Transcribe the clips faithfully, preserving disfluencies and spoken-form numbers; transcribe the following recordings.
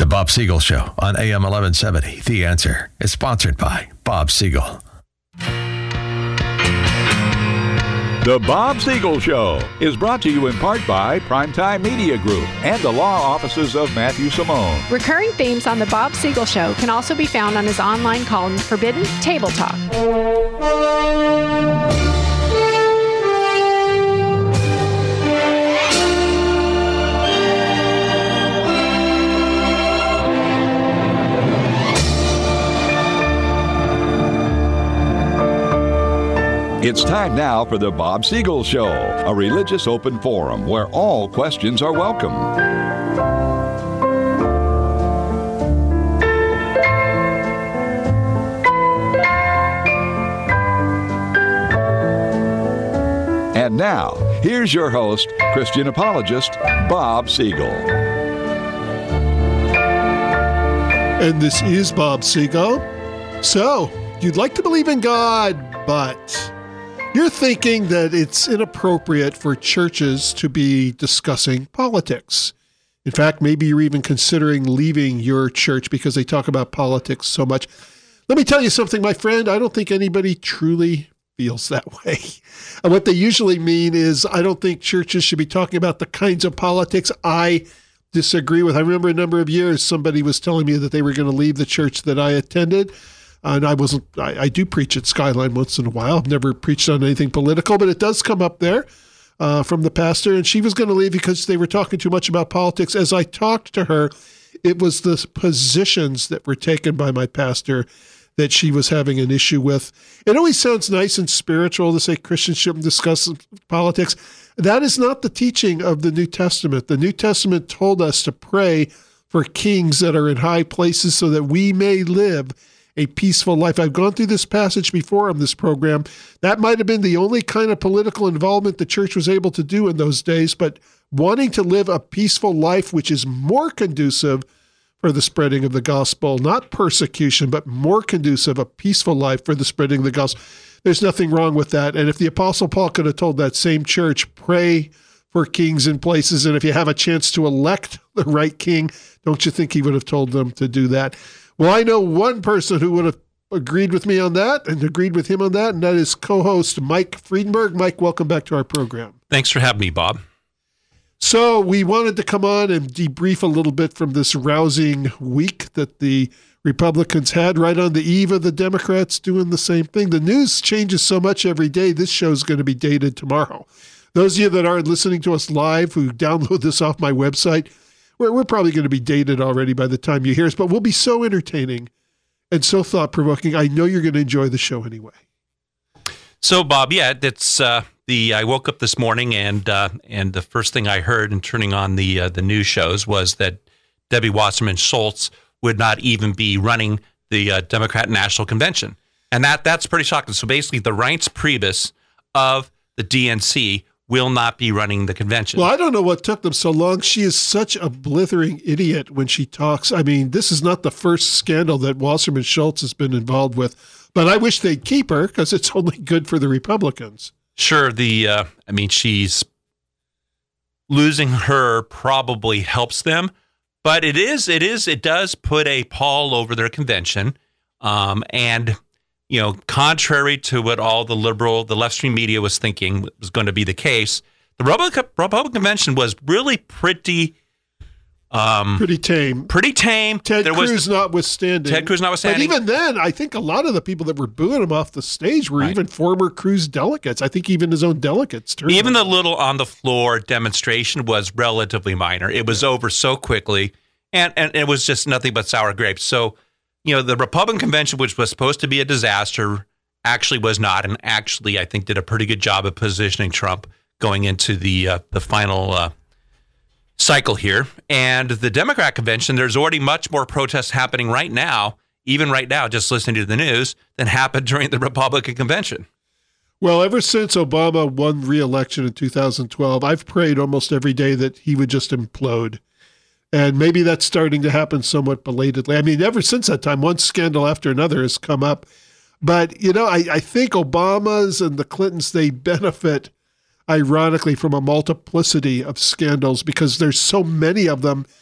Bob Siegel Show on A M eleven seventy. The Answer is sponsored by Bob Siegel. The Bob Siegel Show is brought to you in part by Primetime Media Group and the law offices of Matthew Simone. Recurring themes on The Bob Siegel Show can also be found on his online column, Forbidden Table Talk. It's time now for the Bob Siegel Show, a religious open forum where all questions are welcome. And now, here's your host, Christian apologist, Bob Siegel. And this is Bob Siegel. So, you'd like to believe in God, but you're thinking that it's inappropriate for churches to be discussing politics. In fact, maybe you're even considering leaving your church because they talk about politics so much. Let me tell you something, my friend. I don't think anybody truly feels that way. And what they usually mean is, I don't think churches should be talking about the kinds of politics I disagree with. I remember a number of years somebody was telling me that they were going to leave the church that I attended. And I wasn't, I, I do preach at Skyline once in a while. I've never preached on anything political, but it does come up there uh, from the pastor. And she was going to leave because they were talking too much about politics. As I talked to her, it was the positions that were taken by my pastor that she was having an issue with. It always sounds nice and spiritual to say Christians shouldn't discuss politics. That is not the teaching of the New Testament. The New Testament told us to pray for kings that are in high places so that we may live a peaceful life. I've gone through this passage before on this program. That might have been the only kind of political involvement the church was able to do in those days, but wanting to live a peaceful life, which is more conducive for the spreading of the gospel, not persecution, but more conducive, a peaceful life for the spreading of the gospel. There's nothing wrong with that. And if the Apostle Paul could have told that same church, pray for kings in places, and if you have a chance to elect the right king, don't you think he would have told them to do that? Well, I know one person who would have agreed with me on that and agreed with him on that, and that is co-host Mike Friedenberg. Mike, welcome back to our program. Thanks for having me, Bob. So we wanted to come on and debrief a little bit from this rousing week that the Republicans had right on the eve of the Democrats doing the same thing. The news changes so much every day. This show is going to be dated tomorrow. Those of you that aren't listening to us live, who download this off my website, we're, we're probably going to be dated already by the time you hear us, but we'll be so entertaining and so thought-provoking. I know you're going to enjoy the show anyway. So, Bob, yeah, it's uh, the. I woke up this morning and uh, and the first thing I heard in turning on the uh, the news shows was that Debbie Wasserman Schultz would not even be running the uh, Democrat National Convention, and that that's pretty shocking. So basically, the Reince Priebus of the D N C will not be running the convention. Well, I don't know what took them so long. She is such a blithering idiot when she talks. I mean, this is not the first scandal that Wasserman Schultz has been involved with, but I wish they'd keep her because it's only good for the Republicans. Sure. The, uh, I mean, she's losing her probably helps them, but it is, it is, it does put a pall over their convention. Um, and You know, contrary to what all the liberal, the left-stream media was thinking was going to be the case, the Republican, Republican convention was really pretty, um, pretty tame. Pretty tame. Ted there Cruz was, notwithstanding. Ted Cruz notwithstanding. But even then, I think a lot of the people that were booing him off the stage were right. even former Cruz delegates. I think even his own delegates. Even the little on-the-floor demonstration was relatively minor. It was yeah. over so quickly, and, and it was just nothing but sour grapes. So, you know, the Republican convention, which was supposed to be a disaster, actually was not, and actually, I think, did a pretty good job of positioning Trump going into the uh, the final uh, cycle here. And the Democrat convention, there's already much more protests happening right now, even right now, just listening to the news, than happened during the Republican convention. Well, ever since Obama won re-election in two thousand twelve, I've prayed almost every day that he would just implode. And maybe that's starting to happen somewhat belatedly. I mean, ever since that time, one scandal after another has come up. But, you know, I, I think Obama's and the Clintons, they benefit, ironically, from a multiplicity of scandals because there's so many of them.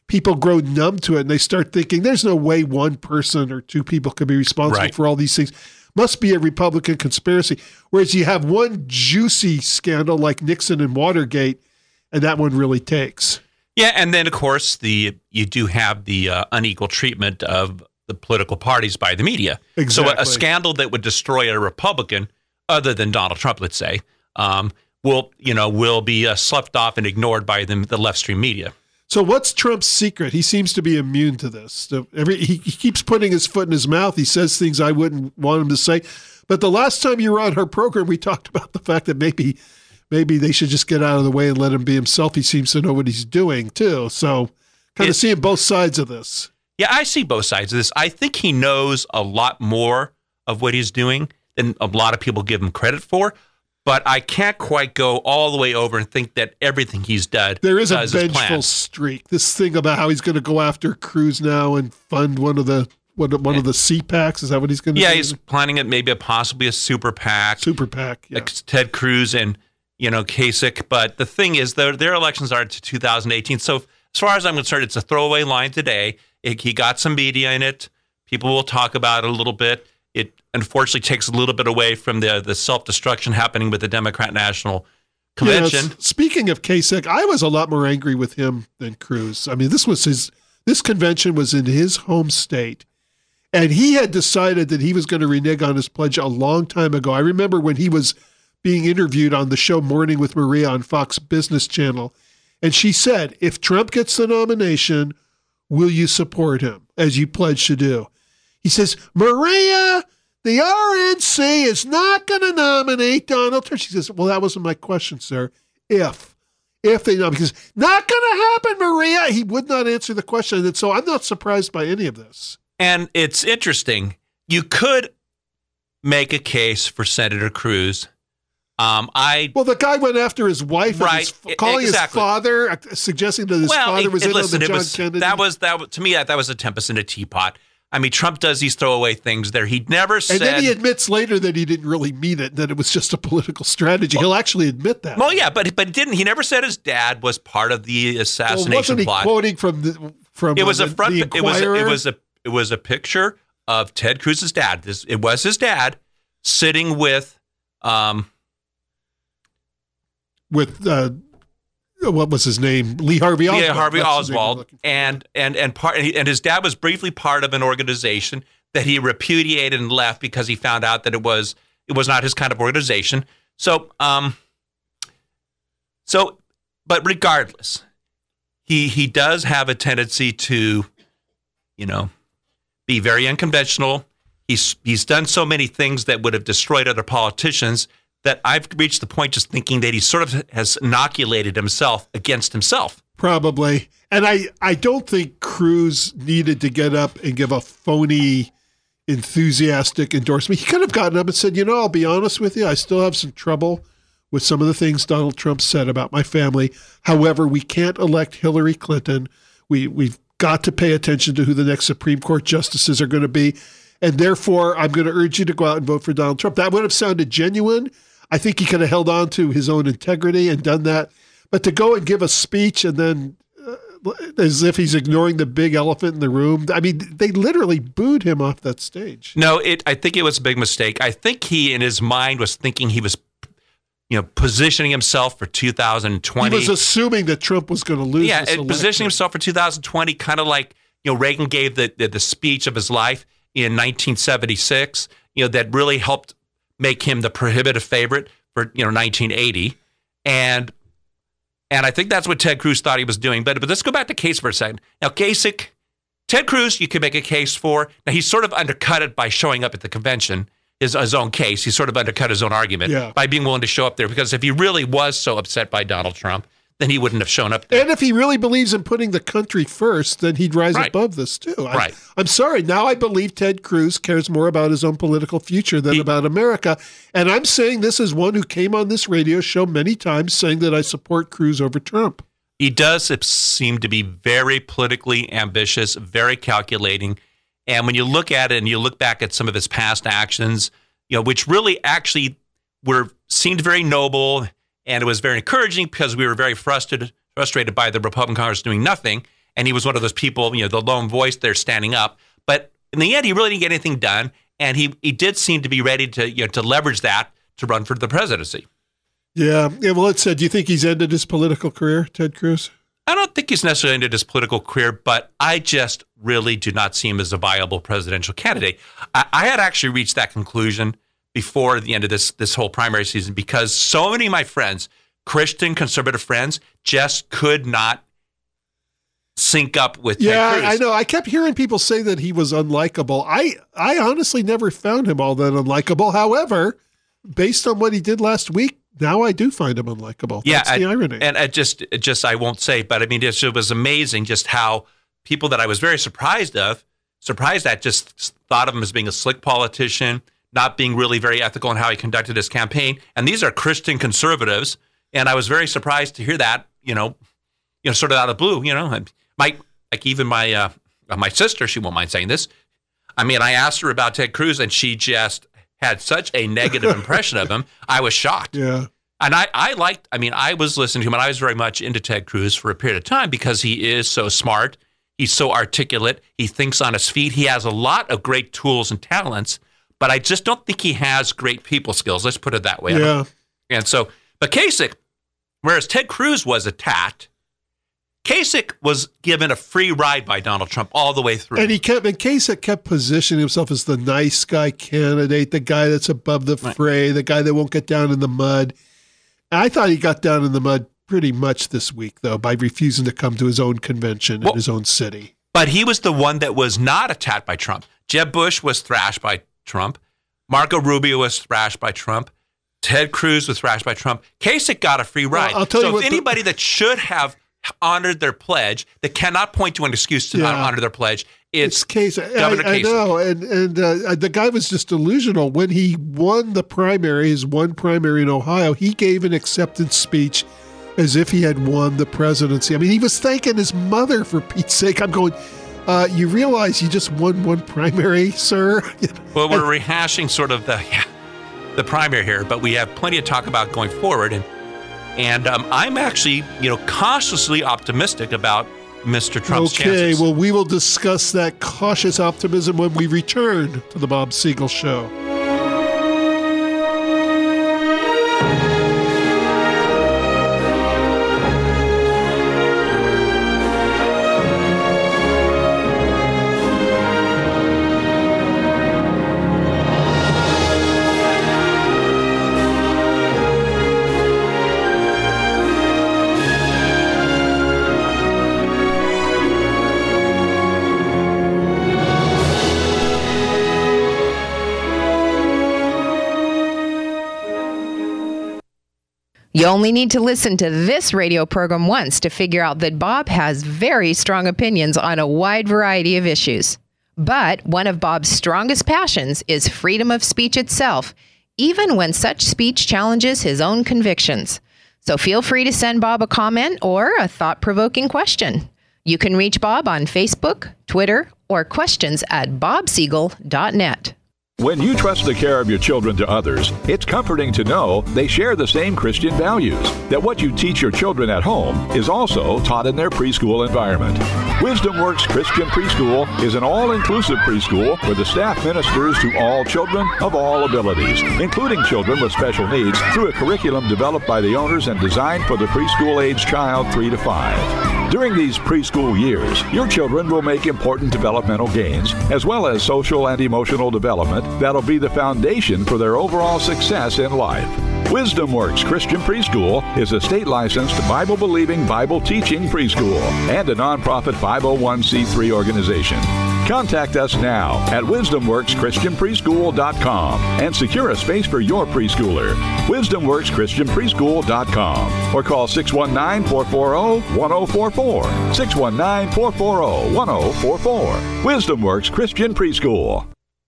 people grow numb to it and they start thinking there's no way one person or two people can be responsible Right. for all these things. Must be a Republican conspiracy. Whereas you have one juicy scandal like Nixon and Watergate, and that one really takes. Yeah, and then of course the you do have the uh, unequal treatment of the political parties by the media. Exactly. So a, a scandal that would destroy a Republican, other than Donald Trump, let's say, um, will you know will be uh, slept off and ignored by the, the left stream media. So what's Trump's secret? He seems to be immune to this. So every, he, he keeps putting his foot in his mouth. He says things I wouldn't want him to say. But the last time you were on her program, we talked about the fact that maybe maybe they should just get out of the way and let him be himself. He seems to know what he's doing, too. So kind It- of seeing both sides of this. Yeah, I see both sides of this. I think he knows a lot more of what he's doing than a lot of people give him credit for. But I can't quite go all the way over and think that everything he's done There is a does is vengeful planned. streak. This thing about how he's going to go after Cruz now and fund one of the one of, one of the C PACs. Is that what he's going to Yeah, do? he's planning it maybe a possibly a super PAC. Super PAC. Yeah. like Ted Cruz and you know Kasich. But the thing is, their their elections are to two thousand eighteen. So as far as I'm concerned, it's a throwaway line today. It, he got some media in it. People will talk about it a little bit. It unfortunately takes a little bit away from the the self destruction happening with the Democrat National Convention. Yes. Speaking of Kasich, I was a lot more angry with him than Cruz. I mean, this was his. This convention was in his home state, and he had decided that he was going to renege on his pledge a long time ago. I remember when he was being interviewed on the show Morning with Maria on Fox Business Channel, and she said, "If Trump gets the nomination, will you support him as you pledged to do?" He says, "Maria, the R N C is not going to nominate Donald Trump." She says, "Well, that wasn't my question, sir. If, if they nominate, because not going to happen, Maria." He would not answer the question. And so I'm not surprised by any of this. And it's interesting. You could make a case for Senator Cruz. Um, I Well, the guy went after his wife, Right. and his, calling Exactly. his father, uh, suggesting that his well, father it- was it- in listen, on the it John was, Kennedy. that was that was- to me that, that was a tempest in a teapot. I mean, Trump does these throwaway things there. He never and said. then he admits later that he didn't really mean it, that it was just a political strategy. He'll actually admit that. Well, yeah, but but he didn't. He never said his dad was part of the Well, assassination wasn't he plot. quoting from the from It was uh, a the, front. the It was Inquirer? it was a it was a picture of Ted Cruz's dad. This it was his dad sitting with, um, with uh, what was his name? Lee Harvey Oswald. yeah, Harvey That's the name I'm Oswald, looking for. and and and part and his dad was briefly part of an organization that he repudiated and left because he found out that it was it was not his kind of organization. So, um, so, but regardless, he he does have a tendency to, you know, be very unconventional. He's he's done so many things that would have destroyed other politicians that I've reached the point just thinking that he sort of has inoculated himself against himself. Probably. And I, I don't think Cruz needed to get up and give a phony, enthusiastic endorsement. He could have gotten up and said, you know, I'll be honest with you, I still have some trouble with some of the things Donald Trump said about my family. However, we can't elect Hillary Clinton. We, we've got to pay attention to who the next Supreme Court justices are going to be. And therefore, I'm going to urge you to go out and vote for Donald Trump. That would have sounded genuine. I think he could have held on to his own integrity and done that. But to go and give a speech and then uh, as if he's ignoring the big elephant in the room, I mean, they literally booed him off that stage. No, it. I think it was a big mistake. I think he, in his mind, was thinking he was, you know, positioning himself for two thousand twenty. He was assuming that Trump was going to lose. yeah, this and election. positioning himself for two thousand twenty, kind of like, you know, Reagan gave the, the the speech of his life in nineteen seventy-six. You know, that really helped make him the prohibitive favorite for, you know, nineteen eighty, and and I think that's what Ted Cruz thought he was doing. But but let's go back to Kasich for a second. Now, Kasich, Ted Cruz, you could make a case for. Now, he sort of undercut it by showing up at the convention, his, his own case. He sort of undercut his own argument Yeah. by being willing to show up there. Because if he really was so upset by Donald Trump, then he wouldn't have shown up there. And if he really believes in putting the country first, then he'd rise Right. above this too. I, Right. I'm sorry. Now I believe Ted Cruz cares more about his own political future than He- about America. And I'm saying this as one who came on this radio show many times saying that I support Cruz over Trump. He does seem to be very politically ambitious, very calculating. And when you look at it and you look back at some of his past actions, you know, which really actually were seemed very noble, and it was very encouraging because we were very frustrated frustrated by the Republican Congress doing nothing. and he was one of those people, you know, the lone voice there standing up. But in the end, he really didn't get anything done, and he he did seem to be ready to you know to leverage that to run for the presidency. Yeah. Yeah. Well, it said, do you think he's ended his political career, Ted Cruz? I don't think he's necessarily ended his political career, but I just really do not see him as a viable presidential candidate. I, I had actually reached that conclusion before the end of this this whole primary season because so many of my friends, Christian conservative friends, just could not sync up with yeah, Ted Cruz. I know. I kept hearing people say that he was unlikable. I, I honestly never found him all that unlikable. However, based on what he did last week, now I do find him unlikable. Yeah, That's the I, irony. And I just, it just I won't say, but I mean, it, it was amazing just how people that I was very surprised of, surprised at, just thought of him as being a slick politician, not being really very ethical in how he conducted his campaign. And these are Christian conservatives, and I was very surprised to hear that, you know, you know, sort of out of the blue. You know, my like even my uh, my sister, she won't mind saying this. I mean, I asked her about Ted Cruz, and she just had such a negative impression of him. I was shocked. Yeah. And I, I liked, I mean, I was listening to him and I was very much into Ted Cruz for a period of time because he is so smart. He's so articulate. He thinks on his feet. He has a lot of great tools and talents, but I just don't think he has great people skills. Let's put it that way. Yeah. And so, but Kasich, whereas Ted Cruz was attacked, Kasich was given a free ride by Donald Trump all the way through. And he kept, and Kasich kept positioning himself as the nice guy candidate, the guy that's above the fray, right. The guy that won't get down in the mud. And I thought he got down in the mud pretty much this week, though, by refusing to come to his own convention well, in his own city. But he was the one that was not attacked by Trump. Jeb Bush was thrashed by Trump. Marco Rubio was thrashed by Trump. Ted Cruz was thrashed by Trump. Kasich got a free ride. Well, I'll tell so you if what anybody the- that should have honored their pledge, that cannot point to an excuse to yeah. not honor their pledge, it's, it's Kasich. Governor I, I Kasich. know, and and uh, the guy was just delusional. When he won the primary, his one primary in Ohio, he gave an acceptance speech as if he had won the presidency. I mean, he was thanking his mother, for Pete's sake. I'm going, uh, you realize you just won one primary, sir? Well, we're rehashing sort of the yeah, the primary here, but we have plenty to talk about going forward, and And um, I'm actually, you know, cautiously optimistic about Mister Trump's okay, chances. Okay, well, we will discuss that cautious optimism when we return to the Bob Siegel Show. You only need to listen to this radio program once to figure out that Bob has very strong opinions on a wide variety of issues. But one of Bob's strongest passions is freedom of speech itself, even when such speech challenges his own convictions. So feel free to send Bob a comment or a thought-provoking question. You can reach Bob on Facebook, Twitter, or questions at bob siegel dot net. When you trust the care of your children to others, it's comforting to know they share the same Christian values, that what you teach your children at home is also taught in their preschool environment. Wisdom Works Christian Preschool is an all-inclusive preschool where the staff ministers to all children of all abilities, including children with special needs, through a curriculum developed by the owners and designed for the preschool-age child three to five. During these preschool years, your children will make important developmental gains, as well as social and emotional development that'll be the foundation for their overall success in life. Wisdom Works Christian Preschool is a state-licensed, Bible-believing, Bible-teaching preschool and a nonprofit five oh one c three organization. Contact us now at wisdom works christian preschool dot com and secure a space for your preschooler. wisdom works christian preschool dot com or call six one nine, four four zero, one zero four four. six one nine, four four zero, one zero four four. Wisdom Works Christian Preschool.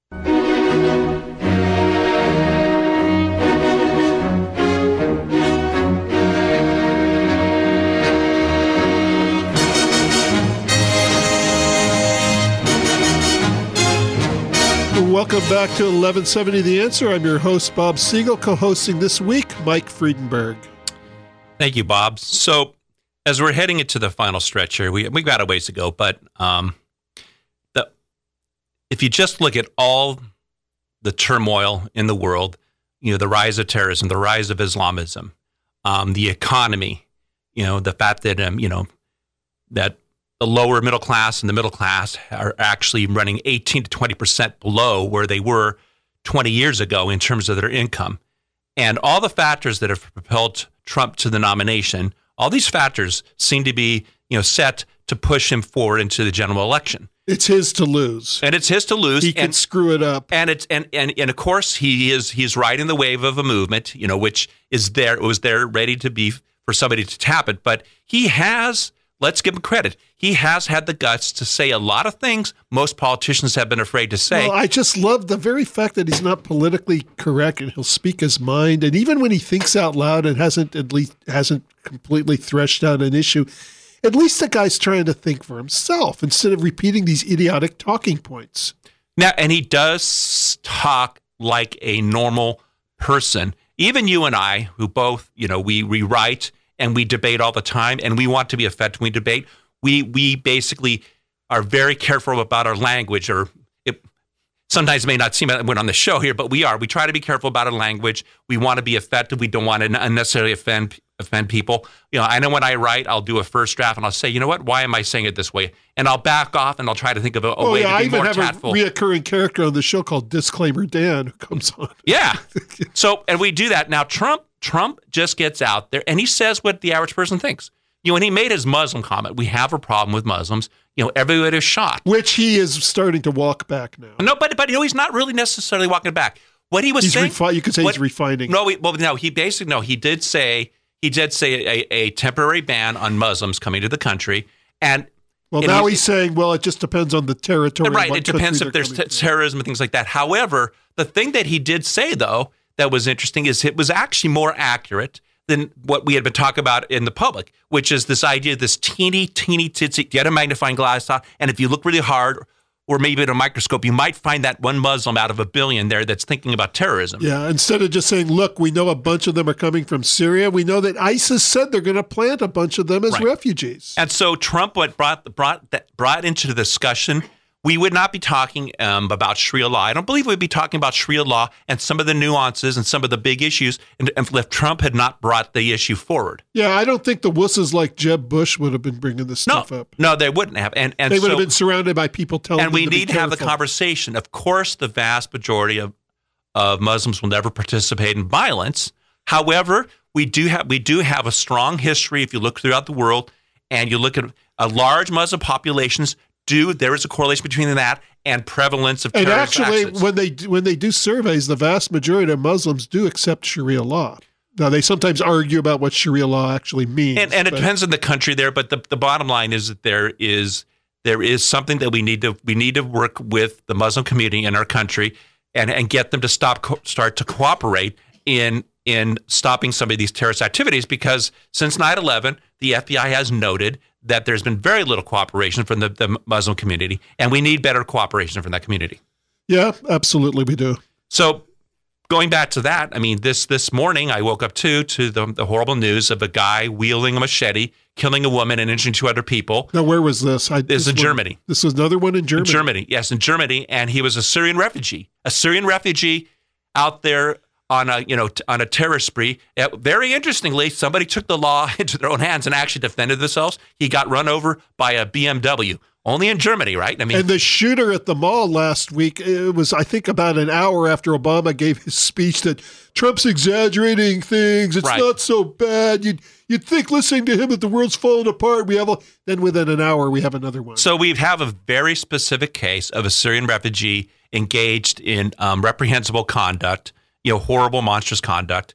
Welcome back to eleven seventy The Answer. I'm your host, Bob Siegel, co-hosting this week, Mike Friedenberg. Thank you, Bob. So as we're heading into the final stretch here, we we've got a ways to go. But um, the if you just look at all the turmoil in the world, you know, the rise of terrorism, the rise of Islamism, um, the economy, you know, the fact that um, you know that the lower middle class and the middle class are actually running eighteen to twenty percent below where they were twenty years ago in terms of their income, and all the factors that have propelled Trump to the nomination. All these factors seem to be, you know, set to push him forward into the general election. It's his to lose, and it's his to lose. He can and, screw it up, and it's and, and and of course he is he's riding the wave of a movement, you know, which is there. It was there, ready to be for somebody to tap it. But he has. Let's give him credit. He has had the guts to say a lot of things most politicians have been afraid to say. Well, I just love the very fact that he's not politically correct and he'll speak his mind. And even when he thinks out loud and hasn't at least hasn't completely threshed out an issue, at least the guy's trying to think for himself instead of repeating these idiotic talking points. Now, and he does talk like a normal person. Even you and I, who both, you know, we rewrite and we debate all the time, and we want to be effective when we debate. We we basically are very careful about our language, or it sometimes it may not seem like we're on the show here, but we are. We try to be careful about our language. We want to be effective. We don't want to unnecessarily offend offend people. You know, I know when I write, I'll do a first draft, and I'll say, you know what, why am I saying it this way? And I'll back off, and I'll try to think of a, a oh, way yeah, to be more tactful. I even have a reoccurring character on the show called Disclaimer Dan who comes on. Yeah. So, and we do that. Now, Trump Trump just gets out there and he says what the average person thinks. You know, when he made his Muslim comment, we have a problem with Muslims. You know, everybody is shocked. Which he is starting to walk back now. No, but but you know, he's not really necessarily walking back. What he was he's saying, refi- you could say what, he's refining. No, he, well, no, he basically no, he did say he did say a, a temporary ban on Muslims coming to the country, and well, and now he's saying, well, it just depends on the territory. Right, it depends if there's t- terrorism and things like that. However, the thing that he did say though that was interesting is it was actually more accurate than what we had been talking about in the public, which is this idea of this teeny, teeny, titsy, get a magnifying glass out, and if you look really hard, or maybe at a microscope, you might find that one Muslim out of a billion there that's thinking about terrorism. Yeah, instead of just saying, look, we know a bunch of them are coming from Syria. We know that ISIS said they're going to plant a bunch of them as right. refugees. And so Trump what brought brought that brought into the discussion, we would not be talking um, about Sharia law. I don't believe we'd be talking about Sharia law and some of the nuances and some of the big issues and, and if Trump had not brought the issue forward. Yeah, I don't think the wusses like Jeb Bush would have been bringing this no, stuff up. No, they wouldn't have. And, and They would so, have been surrounded by people telling and them we to need be to have the careful. conversation. Of course, the vast majority of, of Muslims will never participate in violence. However, we do have we do have a strong history. If you look throughout the world and you look at a large Muslim populations, do there is a correlation between that and prevalence of and terrorist actually, acts. when they when they do surveys, the vast majority of Muslims do accept Sharia law. Now, they sometimes argue about what Sharia law actually means, and, and it but, depends on the country there. But the, the bottom line is that there is there is something that we need to we need to work with the Muslim community in our country and and get them to stop co- start to cooperate in in stopping some of these terrorist activities, because since nine eleven, the F B I has noted that there's been very little cooperation from the, the Muslim community, and we need better cooperation from that community. Yeah, absolutely, we do. So going back to that, I mean, this this morning I woke up too to the, the horrible news of a guy wielding a machete, killing a woman and injuring two other people. Now, where was this? I, This is in one- Germany. This was another one in Germany? In Germany, yes, in Germany, and he was a Syrian refugee, a Syrian refugee out there on a you know t- on a terror spree. Uh, very interestingly, somebody took the law into their own hands and actually defended themselves. He got run over by a B M W. Only in Germany, right? I mean, And the shooter at the mall last week, it was, I think, about an hour after Obama gave his speech that Trump's exaggerating things. It's Right. not so bad. You'd you'd think listening to him that the world's falling apart. We have a, then within an hour we have another one. so we have a very specific case of a Syrian refugee engaged in um, reprehensible conduct, you know, horrible, monstrous conduct,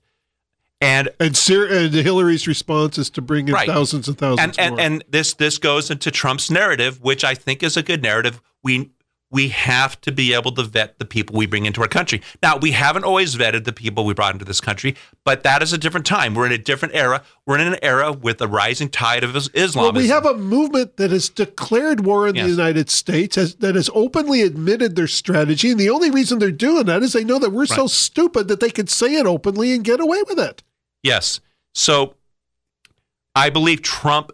and And, Syr- and Hillary's response is to bring in Right. thousands and thousands and and, more. and this this goes into Trump's narrative, which I think is a good narrative. We we have to be able to vet the people we bring into our country. Now, we haven't always vetted the people we brought into this country, but that is a different time. We're in a different era. We're in an era with a rising tide of is- Islam. Well, we have a movement that has declared war on Yes. the United States, has, that has openly admitted their strategy. And the only reason they're doing that is they know that we're so Right. stupid that they could say it openly and get away with it. Yes. So I believe Trump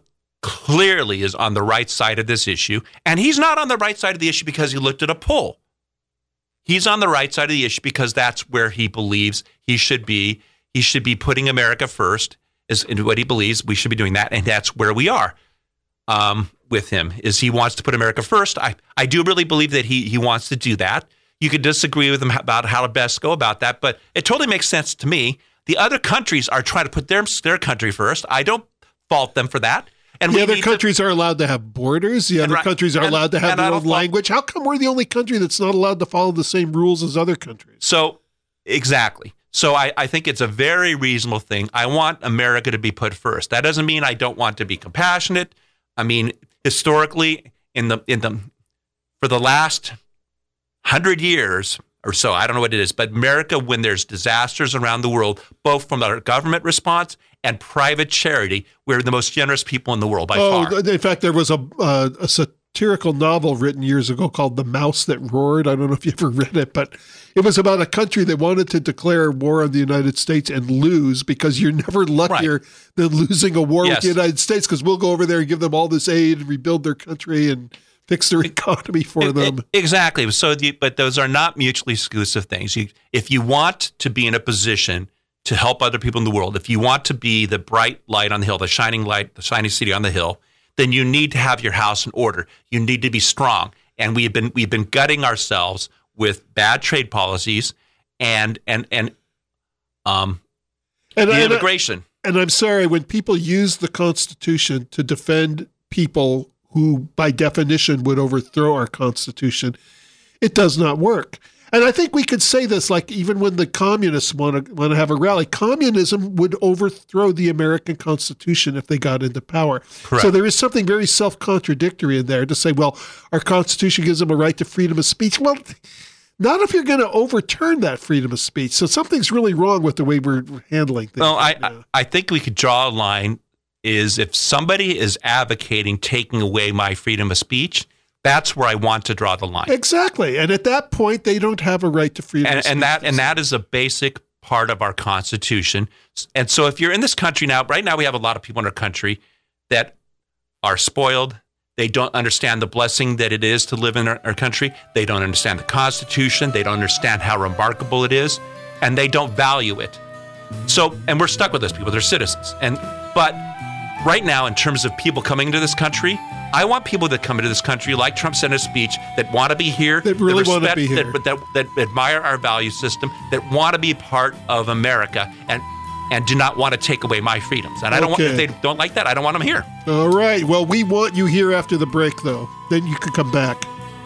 clearly is on the right side of this issue. And he's not on the right side of the issue because he looked at a poll. He's on the right side of the issue because that's where he believes he should be. He should be putting America first, is what he believes we should be doing that. And that's where we are um, with him, is he wants to put America first. I, I do really believe that he he wants to do that. You could disagree with him about how to best go about that, but it totally makes sense to me. The other countries are trying to put their, their country first. I don't fault them for that. And the we other need countries to, are allowed to have borders. The other right, countries are and, allowed to have their own language. How come we're the only country that's not allowed to follow the same rules as other countries? So, exactly. So I, I think it's a very reasonable thing. I want America to be put first. That doesn't mean I don't want to be compassionate. I mean, historically, in the in the for the last hundred years or so, I don't know what it is, but America, when there's disasters around the world, both from our government response and private charity, we're the most generous people in the world by oh, far. In fact, there was a, uh, a satirical novel written years ago called The Mouse That Roared. I don't know if you ever read it, but it was about a country that wanted to declare war on the United States and lose, because you're never luckier right. than losing a war yes. with the United States, because we'll go over there and give them all this aid and rebuild their country and fix their economy for it, them. It, exactly. So, the, but those are not mutually exclusive things. You, if you want to be in a position to help other people in the world, if you want to be the bright light on the hill, the shining light, the shining city on the hill, then you need to have your house in order. You need to be strong. And we've been we've been gutting ourselves with bad trade policies and and and um and, the and immigration. I, and I'm sorry, when people use the Constitution to defend people who, by definition, would overthrow our Constitution, it does not work. And I think we could say this, like even when the communists want to want to have a rally, communism would overthrow the American Constitution if they got into power. Correct. So there is something very self-contradictory in there to say, well, our Constitution gives them a right to freedom of speech. Well, not if you're going to overturn that freedom of speech. So something's really wrong with the way we're handling things. Well, I, right now. I think we could draw a line is if somebody is advocating taking away my freedom of speech, that's where I want to draw the line. Exactly. And at that point, they don't have a right to freedom and, of speech. And that, and that is a basic part of our Constitution. And so if you're in this country now, right now we have a lot of people in our country that are spoiled. They don't understand the blessing that it is to live in our, our country. They don't understand the Constitution. They don't understand how remarkable it is. And they don't value it. So, and we're stuck with those people. They're citizens. And But right now, in terms of people coming into this country, I want people that come into this country, like Trump said in his speech, that want to be here, that really want to be here, that, that, that admire our value system, that want to be part of America, and and do not want to take away my freedoms. And I don't okay. want, if they don't like that, I don't want them here. All right. Well, we want you here after the break, though. Then you can come back.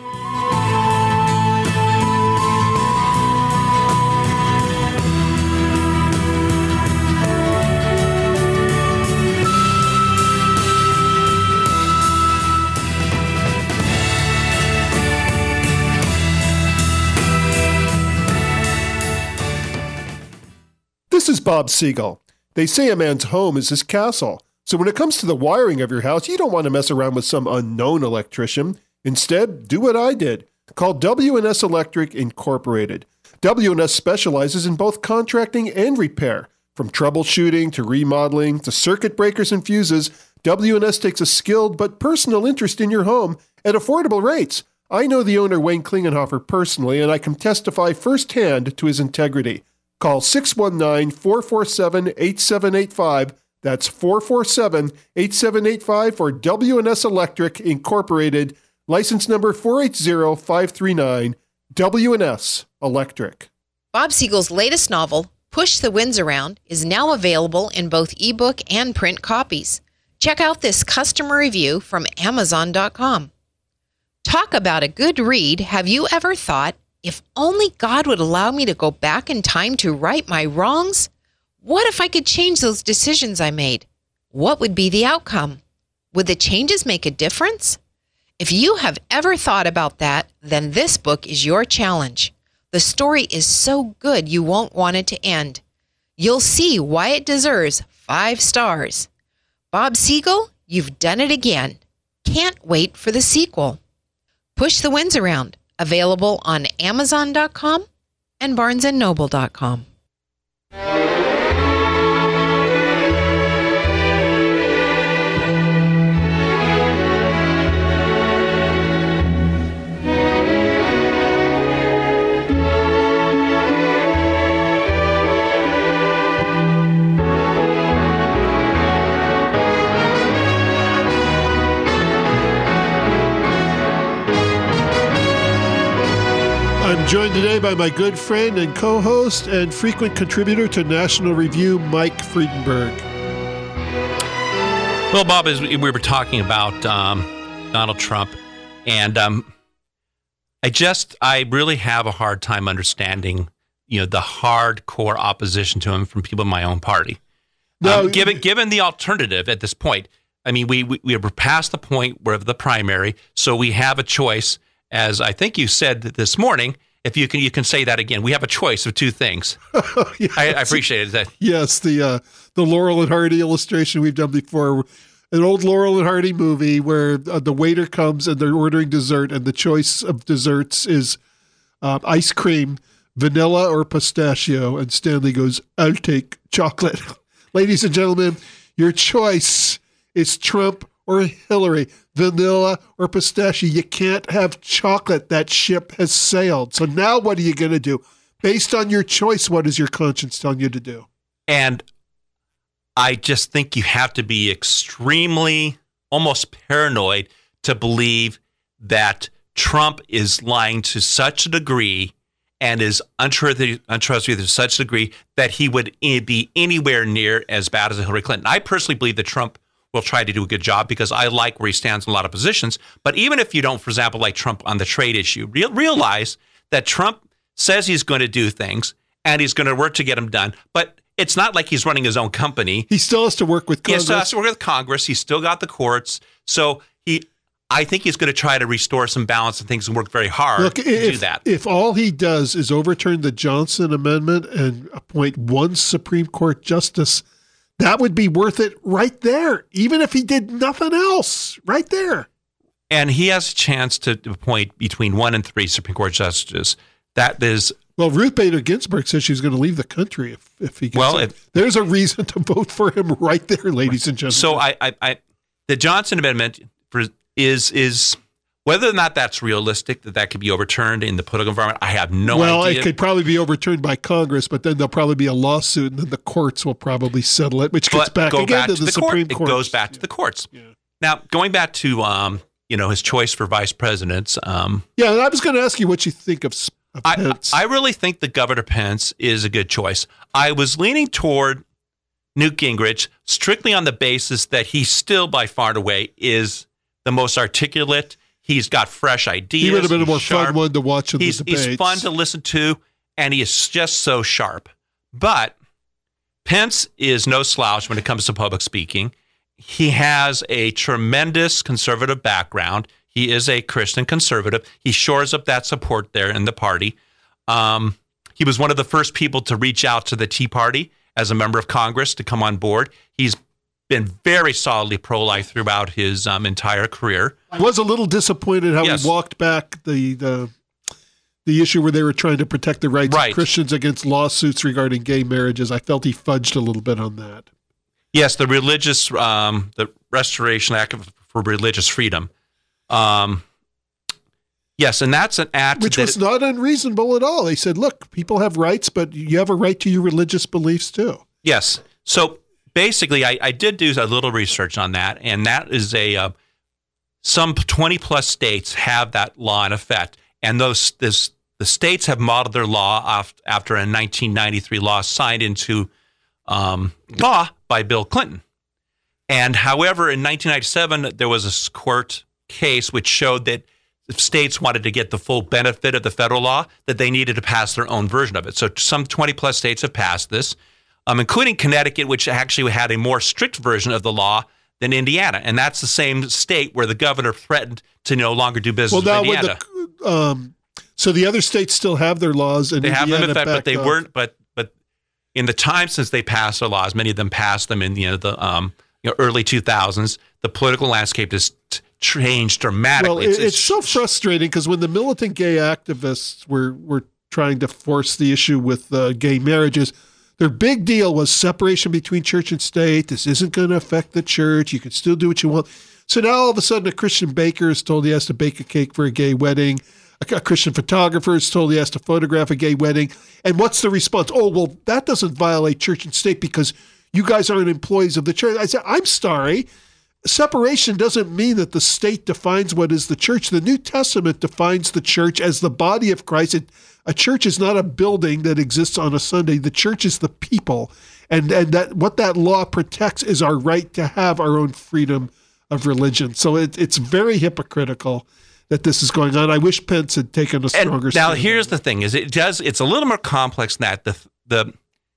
This is Bob Siegel. They say a man's home is his castle. So when it comes to the wiring of your house, you don't want to mess around with some unknown electrician. Instead, do what I did. Call W and S Electric Incorporated. W and S specializes in both contracting and repair. From troubleshooting to remodeling to circuit breakers and fuses, W and S takes a skilled but personal interest in your home at affordable rates. I know the owner, Wayne Klingenhofer, personally, and I can testify firsthand to his integrity. Call six one nine, four four seven, eight seven eight five. That's four four seven, eight seven eight five for W and S Electric Incorporated, license number four eight zero, five three nine, W and S Electric. Bob Siegel's latest novel, Push the Winds Around, is now available in both ebook and print copies. Check out this customer review from Amazon dot com. Talk about a good read. Have you ever thought, if only God would allow me to go back in time to right my wrongs? What if I could change those decisions I made? What would be the outcome? Would the changes make a difference? If you have ever thought about that, then this book is your challenge. The story is so good you won't want it to end. You'll see why it deserves five stars. Bob Siegel, you've done it again. Can't wait for the sequel. Push the Winds Around. Available on Amazon dot com and Barnes and Noble dot com. I'm joined today by my good friend and co-host and frequent contributor to National Review, Mike Friedenberg. Well, Bob, as we were talking about um, Donald Trump, and um, I just, I really have a hard time understanding, you know, the hardcore opposition to him from people in my own party. No, um, given given the alternative at this point, I mean, we, we we are past the point where of the primary, so we have a choice. As I think you said this morning, if you can you can say that again, we have a choice of two things. Yes. I, I appreciate that. Yes, the uh, the Laurel and Hardy illustration we've done before. An old Laurel and Hardy movie where uh, the waiter comes and they're ordering dessert, and the choice of desserts is uh, ice cream, vanilla, or pistachio. And Stanley goes, "I'll take chocolate." Ladies and gentlemen, your choice is Trump or Hillary, vanilla or pistachio. You can't have chocolate. That ship has sailed. So now what are you going to do? Based on your choice, what is your conscience telling you to do? And I just think you have to be extremely, almost paranoid to believe that Trump is lying to such a degree and is untrustworthy, untrustworthy to such a degree that he would be anywhere near as bad as Hillary Clinton. I personally believe that Trump will try to do a good job because I like where he stands in a lot of positions. But even if you don't, for example, like Trump on the trade issue, real, realize that Trump says he's going to do things and he's going to work to get them done. But it's not like he's running his own company. He still has to work with Congress. He still has to work with Congress. He's still got the courts. So he, I think he's going to try to restore some balance and things and work very hard Look, to if, do that. If all he does is overturn the Johnson Amendment and appoint one Supreme Court justice, that would be worth it right there, even if he did nothing else, right there. And he has a chance to appoint between one and three Supreme Court justices. That is... Well, Ruth Bader Ginsburg says she's going to leave the country if, if he gets well, it. If, There's a reason to vote for him right there, ladies and gentlemen. So I, I, I, the Johnson Amendment is is whether or not that's realistic, that that could be overturned in the political environment, I have no well, idea. Well, it could probably be overturned by Congress, but then there'll probably be a lawsuit, and then the courts will probably settle it, which gets but back go again back to, to the, the Supreme court. Court. It goes back yeah. to the courts. Yeah. Now, going back to um, you know his choice for vice presidents. Um, yeah, and I was going to ask you what you think of. I, I really think that Governor Pence is a good choice. I was leaning toward Newt Gingrich strictly on the basis that he still, by far and away, is the most articulate. He's got fresh ideas. He would have been a more sharp. fun one to watch in he's, the debates. He's fun to listen to, and he is just so sharp. But Pence is no slouch when it comes to public speaking. He has a tremendous conservative background. He is a Christian conservative. He shores up that support there in the party. Um, he was one of the first people to reach out to the Tea Party as a member of Congress to come on board. He's been very solidly pro-life throughout his um, entire career. I was a little disappointed how yes. he walked back the, the the issue where they were trying to protect the rights right. of Christians against lawsuits regarding gay marriages. I felt he fudged a little bit on that. Yes, the religious, um, the Restoration Act for Religious Freedom. Um, yes, and that's an act which that was not unreasonable at all. They said, "Look, people have rights, but you have a right to your religious beliefs too." Yes. So basically, I, I did do a little research on that, and that is a uh, some twenty plus states have that law in effect, and those this the states have modeled their law off, after a nineteen ninety-three law signed into um, law by Bill Clinton. And however, in nineteen ninety-seven, there was a court case which showed that if states wanted to get the full benefit of the federal law, that they needed to pass their own version of it. So some twenty plus states have passed this, um, including Connecticut, which actually had a more strict version of the law than Indiana. And that's the same state where the governor threatened to no longer do business well, with now Indiana. With the, um, so the other states still have their laws, and they Indiana have them in effect, but they off. weren't. But but in the time since they passed their laws, many of them passed them in you know the um, you know, early two thousands. The political landscape has t- changed dramatically. Well, it's, it's, it's so frustrating because when the militant gay activists were were trying to force the issue with uh, gay marriages, their big deal was separation between church and state. This isn't going to affect the church. You can still do what you want. So now all of a sudden a Christian baker is told he has to bake a cake for a gay wedding. A Christian photographer is told he has to photograph a gay wedding. And what's the response? Oh, well, that doesn't violate church and state because you guys aren't employees of the church. I said, I'm sorry. Separation doesn't mean that the state defines what is the church. The New Testament defines the church as the body of Christ. It A church is not a building that exists on a Sunday. The church is the people. And, and that what that law protects is our right to have our own freedom of religion. So it, it's very hypocritical that this is going on. I wish Pence had taken a stronger and now stand. Here's the thing: is it does it's a little more complex than that. The the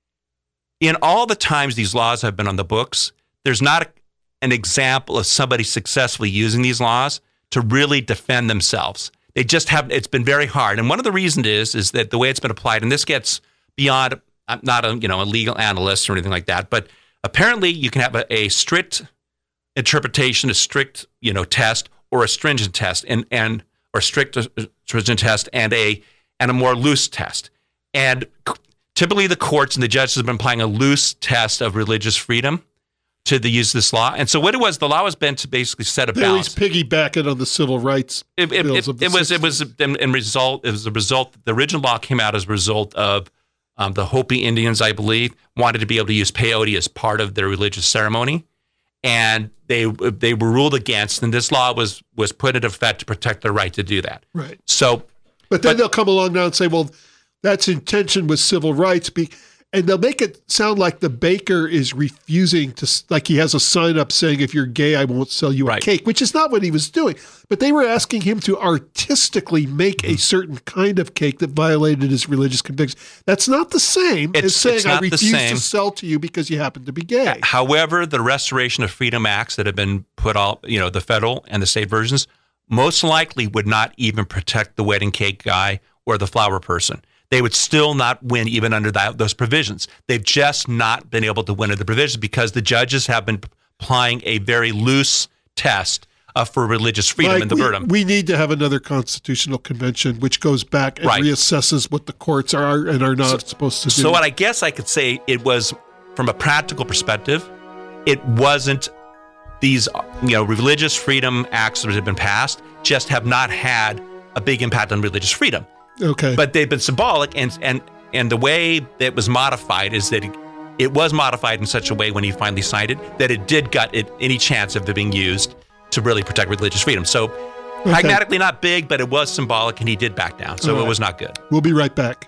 in all the times these laws have been on the books, there's not a, an example of somebody successfully using these laws to really defend themselves. They just haven't. It's been very hard, and one of the reasons is is that the way it's been applied, and this gets beyond. I'm not a you know a legal analyst or anything like that, but apparently you can have a, a strict interpretation, a strict, you know, test, or a stringent test, and and or strict uh, stringent test, and a and a more loose test. And typically, the courts and the judges have been applying a loose test of religious freedom to the use of this law. And so, what it was, the law was meant to basically set a balance. They always piggyback it on the civil rights it, it, bills it, of the it was sixties. it was in, in result. It was a result. The original law came out as a result of um, the Hopi Indians, I believe, wanted to be able to use peyote as part of their religious ceremony. And they they were ruled against, and this law was was put into effect to protect their right to do that. Right. So, but then but, they'll come along now and say, "Well, that's in tension with civil rights," be, and they'll make it sound like the baker is refusing to, like he has a sign up saying, "If you're gay, I won't sell you right. a cake," which is not what he was doing. But they were asking him to artistically make mm-hmm. a certain kind of cake that violated his religious convictions. That's not the same it's, as saying, "I refuse to sell to you because you happen to be gay." However, the Restoration of Freedom Acts that have been put all, you know, the federal and the state versions, most likely would not even protect the wedding cake guy or the flower person. They would still not win even under that, those provisions. They've just not been able to win under the provisions because the judges have been applying a very loose test uh, for religious freedom Mike, in the we, Verdum. We need to have another constitutional convention which goes back and right. reassesses what the courts are and are not so, supposed to do. So what I guess I could say, it was, from a practical perspective, it wasn't these you know religious freedom acts that have been passed just have not had a big impact on religious freedom. Okay. But they've been symbolic, and and and the way that it was modified is that it, it was modified in such a way when he finally signed it that it did gut it any chance of it being used to really protect religious freedom. So okay. pragmatically not big, but it was symbolic, and he did back down. So right. it was not good. We'll be right back.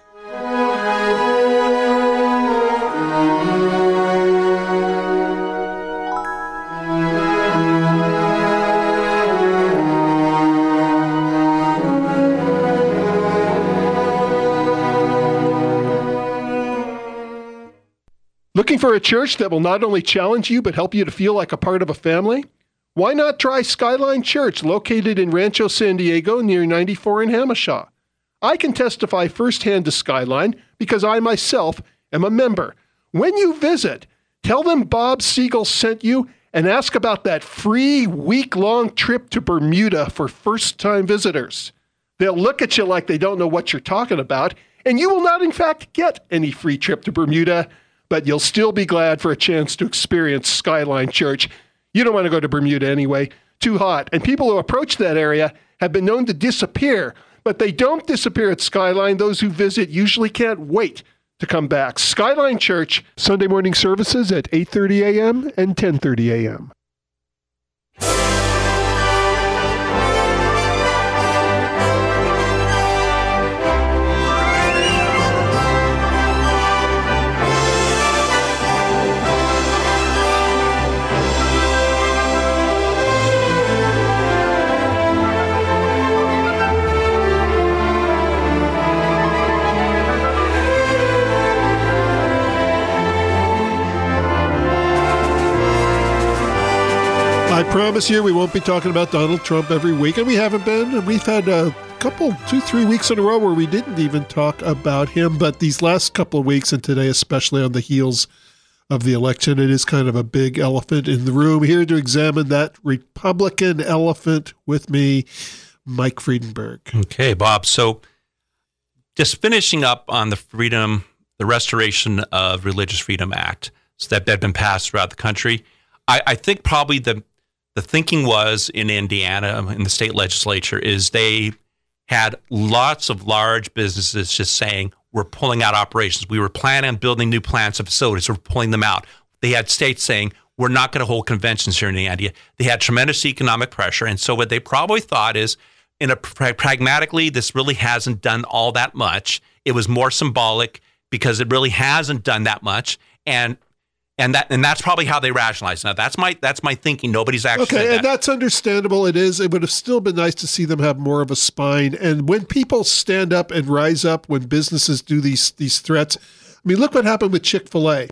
Looking for a church that will not only challenge you, but help you to feel like a part of a family? Why not try Skyline Church, located in Rancho San Diego near ninety-four in Hamishaw? I can testify firsthand to Skyline because I myself am a member. When you visit, tell them Bob Siegel sent you and ask about that free week-long trip to Bermuda for first-time visitors. They'll look at you like they don't know what you're talking about, and you will not, in fact, get any free trip to Bermuda, but you'll still be glad for a chance to experience Skyline Church. You don't want to go to Bermuda anyway. Too hot. And people who approach that area have been known to disappear, but they don't disappear at Skyline. Those who visit usually can't wait to come back. Skyline Church, Sunday morning services at eight thirty a.m. and ten thirty a.m. I promise you we won't be talking about Donald Trump every week, and we haven't been. We've had a couple, two, three weeks in a row where we didn't even talk about him, but these last couple of weeks, and today especially on the heels of the election, it is kind of a big elephant in the room. Here to examine that Republican elephant with me, Mike Friedenberg. Okay, Bob. So just finishing up on the freedom, the Restoration of Religious Freedom Act that had been passed throughout the country, I, I think probably the The thinking was in Indiana, in the state legislature, is they had lots of large businesses just saying, we're pulling out operations. We were planning on building new plants and facilities. We're pulling them out. They had states saying, we're not going to hold conventions here in Indiana. They had tremendous economic pressure. And so what they probably thought is, in a pra- pragmatically, this really hasn't done all that much. it was more symbolic because it really hasn't done that much. And and that and that's probably how they rationalize. Now, that's my that's my thinking. Nobody's actually okay, said and that. that's understandable. It is. It would have still been nice to see them have more of a spine. And when people stand up and rise up, when businesses do these these threats, I mean, look what happened with Chick-fil-A.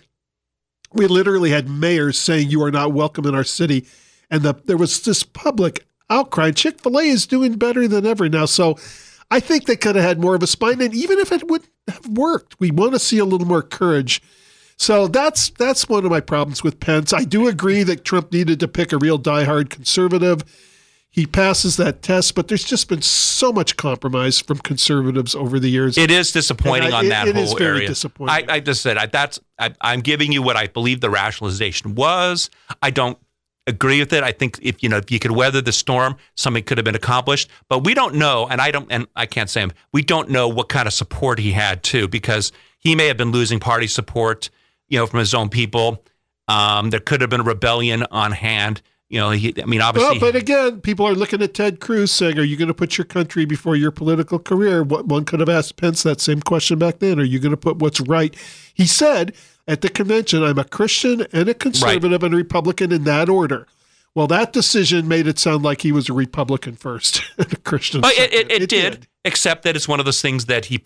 We literally had mayors saying you are not welcome in our city, and the, there was this public outcry. Chick-fil-A is doing better than ever now. So I think they could have had more of a spine. And even if it would have worked, we want to see a little more courage. So that's that's one of my problems with Pence. I do agree that Trump needed to pick a real diehard conservative. He passes that test, but there's just been so much compromise from conservatives over the years. It is disappointing I, on it, that it whole is very area. disappointing. I, I just said I, that's I, I'm giving you what I believe the rationalization was. I don't agree with it. I think if you know if you could weather the storm, something could have been accomplished. But we don't know, and I don't, and I can't say him. We don't know what kind of support he had too, because he may have been losing party support, you know, from his own people. Um, there could have been a rebellion on hand. You know, he, I mean, obviously. Well, but again, people are looking at Ted Cruz saying, are you going to put your country before your political career? What, one could have asked Pence that same question back then. Are you going to put what's right? He said at the convention, I'm a Christian and a conservative right. and a Republican in that order. Well, that decision made it sound like he was a Republican first and a Christian but second. It, it, it, it did, did, except that it's one of those things that he,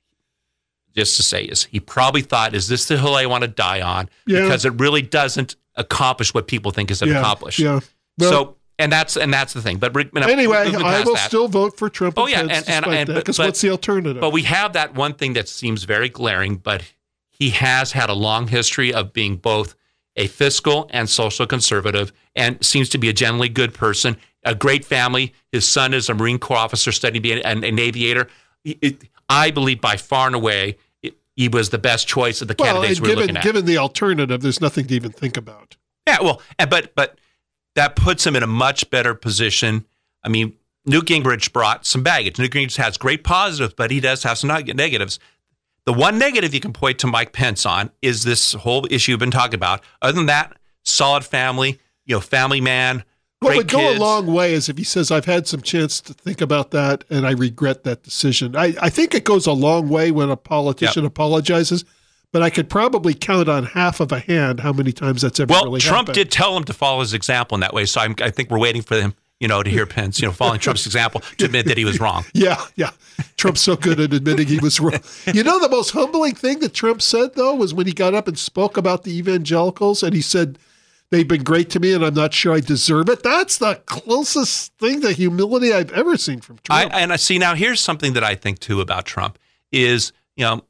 just to say, is he probably thought, is this the hill I want to die on? Yeah. Because it really doesn't accomplish what people think is yeah, accomplished. Yeah. Well, so, and that's and that's the thing. But you know, anyway, I will that. still vote for Trump. Oh yeah, and and and, and because but, what's the alternative? But we have that one thing that seems very glaring. But he has had a long history of being both a fiscal and social conservative, and seems to be a generally good person. A great family. His son is a Marine Corps officer studying to be an, an aviator. It, it, I believe by far and away, it, he was the best choice of the well, candidates we're given, looking at. Given the alternative, there's nothing to even think about. Yeah, well, but but that puts him in a much better position. I mean, Newt Gingrich brought some baggage. Newt Gingrich has great positives, but he does have some negatives. The one negative you can point to Mike Pence on is this whole issue we've been talking about. Other than that, solid family, you know, family man, What great would go kids. a long way is if he says, I've had some chance to think about that and I regret that decision. I, I think it goes a long way when a politician yep. apologizes. But I could probably count on half of a hand how many times that's ever well, really Trump happened. did tell him to follow his example in that way. So I'm, I think we're waiting for him, you know, to hear Pence, you know, following Trump's example to admit that he was wrong. Yeah, yeah. Trump's so good at admitting he was wrong. You know, the most humbling thing that Trump said, though, was when he got up and spoke about the evangelicals and he said, they've been great to me and I'm not sure I deserve it. That's the closest thing to humility I've ever seen from Trump. I, and I see now, here's something that I think, too, about Trump is, you know,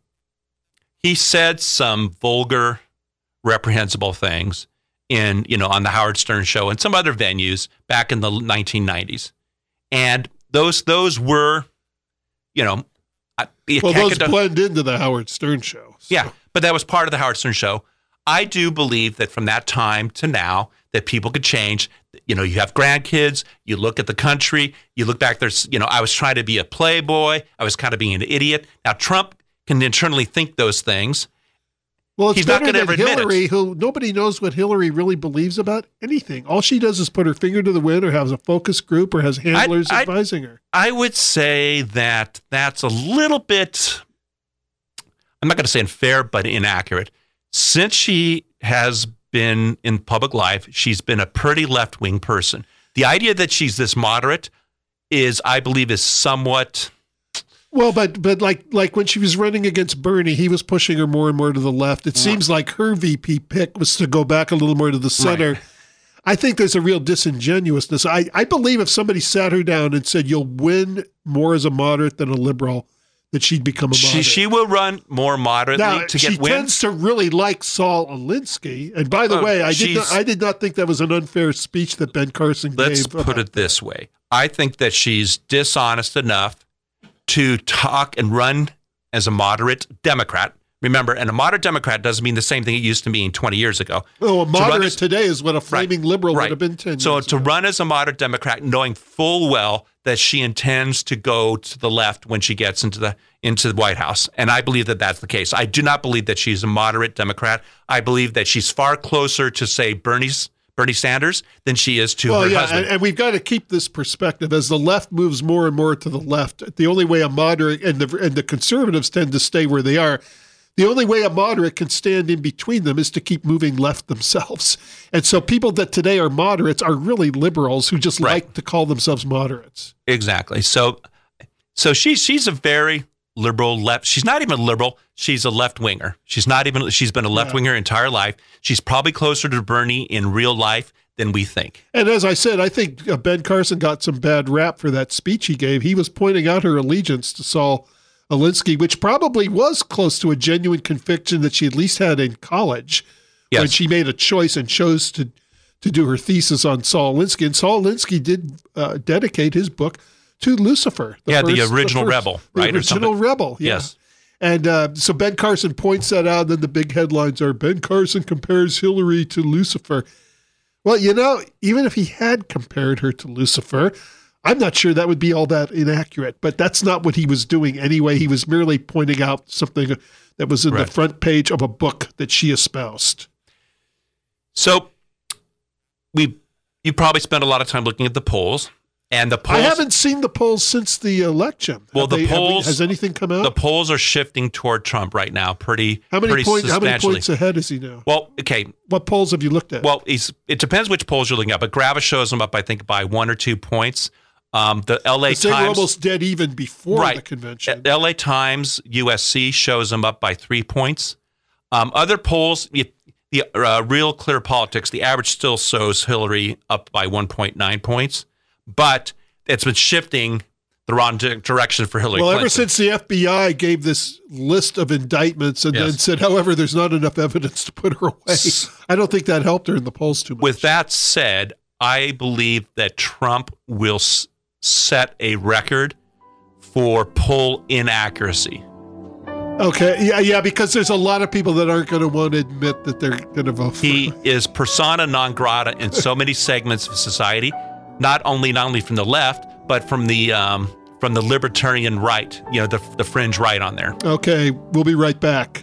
he said some vulgar, reprehensible things in, you know, on the Howard Stern show and some other venues back in the nineteen nineties. And those those were, you know, you well, can't those get to, blend into the Howard Stern show. So. Yeah, but that was part of the Howard Stern show. I do believe that from that time to now that people could change. You know, you have grandkids, you look at the country, you look back, there's, you know, I was trying to be a playboy. I was kind of being an idiot. Now, Trump can internally think those things. Well, it's He's not better going to ever than admit Hillary, it. who nobody knows what Hillary really believes about anything. All she does is put her finger to the wind or has a focus group or has handlers I, I, advising her. I would say that that's a little bit, I'm not going to say unfair, but inaccurate. Since she has been in public life, she's been a pretty left-wing person. The idea that she's this moderate is, I believe, is somewhat... Well, but but like like when she was running against Bernie, he was pushing her more and more to the left. It seems like her V P pick was to go back a little more to the center. Right. I think there's a real disingenuousness. I, I believe if somebody sat her down and said, you'll win more as a moderate than a liberal, that she'd become a moderate. She, she will run more moderately now, to get she wins. She tends to really like Saul Alinsky. And by the uh, way, I did, not, I did not think that was an unfair speech that Ben Carson let's gave. Let's put it this way. I think that she's dishonest enough to talk and run as a moderate Democrat. Remember, and a moderate Democrat doesn't mean the same thing it used to mean twenty years ago. Oh, a moderate as, today is what a flaming right, liberal right. would have been ten so years to ago. run as a moderate Democrat, knowing full well that she intends to go to the left when she gets into the into the White House. And I believe that that's the case. I do not believe that she's a moderate Democrat. I believe that she's far closer to, say, Bernie's Bernie Sanders than she is to well, her yeah, husband. And, and we've got to keep this perspective as the left moves more and more to the left. The only way a moderate and the and the conservatives tend to stay where they are. The only way a moderate can stand in between them is to keep moving left themselves. And so people that today are moderates are really liberals who just Right. like to call themselves moderates. Exactly. So, so she's she's a very liberal left. She's not even liberal. She's a left winger. She's not even. She's been a left winger her entire life. She's probably closer to Bernie in real life than we think. And as I said, I think uh, Ben Carson got some bad rap for that speech he gave. He was pointing out her allegiance to Saul Alinsky, which probably was close to a genuine conviction that she at least had in college Yes. when she made a choice and chose to to do her thesis on Saul Alinsky. And Saul Alinsky did uh, dedicate his book to Lucifer. Yeah, the original rebel, the right, or original something. rebel, yeah. Yes. And uh, so Ben Carson points that out, and then the big headlines are, Ben Carson compares Hillary to Lucifer. Well, you know, even if he had compared her to Lucifer, I'm not sure that would be all that inaccurate, but that's not what he was doing anyway. He was merely pointing out something that was in Right. the front page of a book that she espoused. So, we you probably spent a lot of time looking at the polls, and the polls. I haven't seen the polls since the election. Well, Have the they- have we- polls- has anything come out? The polls are shifting toward Trump right now, pretty how many pretty points? How many substantially. points ahead is he now? Well, okay. What polls have you looked at? Well, he's, it depends which polls you're looking at, but Gravis shows him up, I think, by one or two points. Um, the L A Because they were Times, almost dead even before right. the convention. L A Times, U S C shows him up by three points. Um, other polls, the uh, Real Clear Politics, the average still shows Hillary up by one point nine points, but it's been shifting the wrong di- direction for Hillary Well, Clinton. ever since the F B I gave this list of indictments and Yes. then said, however, there's not enough evidence to put her away, I don't think that helped her in the polls too much. With that said, I believe that Trump will s- set a record for poll inaccuracy. Okay, yeah, yeah, because there's a lot of people that aren't going to want to admit that they're going to vote for He her. is persona non grata in so many segments of society, not only not only from the left, but from the um, from the libertarian right, you know, the the fringe right on there. Okay, we'll be right back.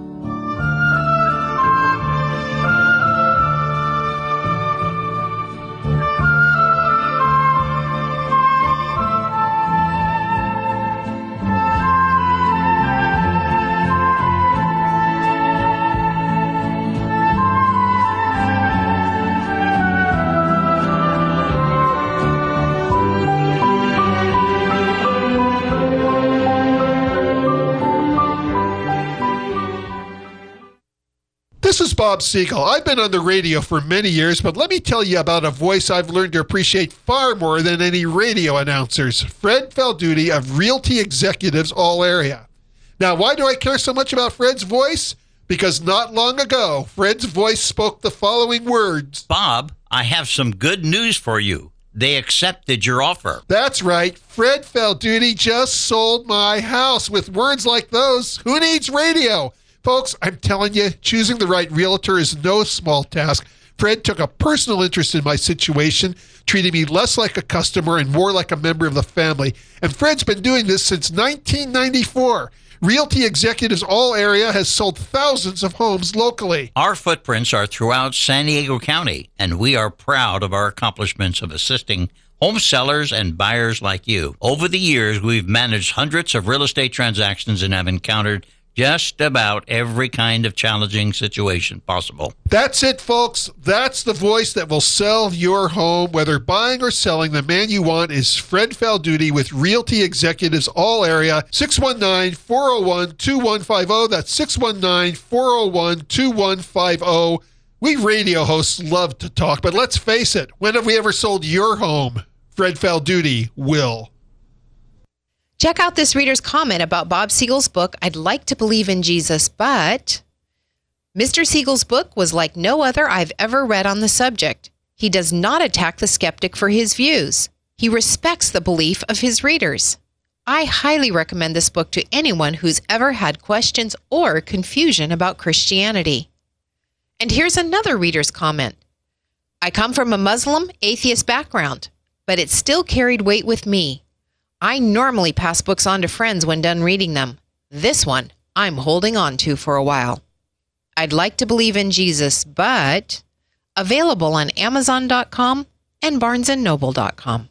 This is Bob Siegel. I've been on the radio for many years, but let me tell you about a voice I've learned to appreciate far more than any radio announcers. Fred Falduti of Realty Executives All Area. Now, why do I care so much about Fred's voice? Because not long ago, Fred's voice spoke the following words. Bob, I have some good news for you. They accepted your offer. That's right. Fred Falduti just sold my house. With words like those, who needs radio? Folks, I'm telling you, choosing the right realtor is no small task. Fred took a personal interest in my situation, treating me less like a customer and more like a member of the family. And Fred's been doing this since nineteen ninety-four. Realty Executives All Area has sold thousands of homes locally. Our footprints are throughout San Diego County, and we are proud of our accomplishments of assisting home sellers and buyers like you. Over the years, we've managed hundreds of real estate transactions and have encountered just about every kind of challenging situation possible. That's it, folks. That's the voice that will sell your home. Whether buying or selling, the man you want is Fred Falduti with Realty Executives All Area. six one nine, four oh one, two one five oh. That's six one nine, four oh one, two one five oh. We radio hosts love to talk, but let's face it, when have we ever sold your home? Fred Falduti will. Check out this reader's comment about Bob Siegel's book, I'd Like to Believe in Jesus, but Mister Siegel's book was like no other I've ever read on the subject. He does not attack the skeptic for his views. He respects the belief of his readers. I highly recommend this book to anyone who's ever had questions or confusion about Christianity. And here's another reader's comment. I come from a Muslim, atheist background, but it still carried weight with me. I normally pass books on to friends when done reading them. This one, I'm holding on to for a while. I'd like to believe in Jesus, but Available on Amazon dot com and Barnes and Noble dot com.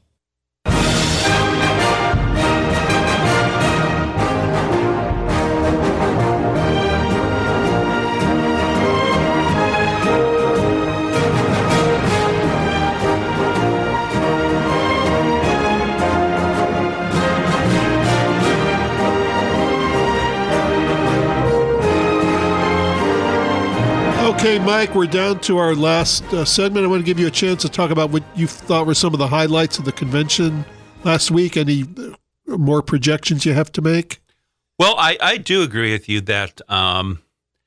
Okay, Mike, we're down to our last uh, segment. I want to give you a chance to talk about what you thought were some of the highlights of the convention last week. Any uh, more projections you have to make? Well, I, I do agree with you that um,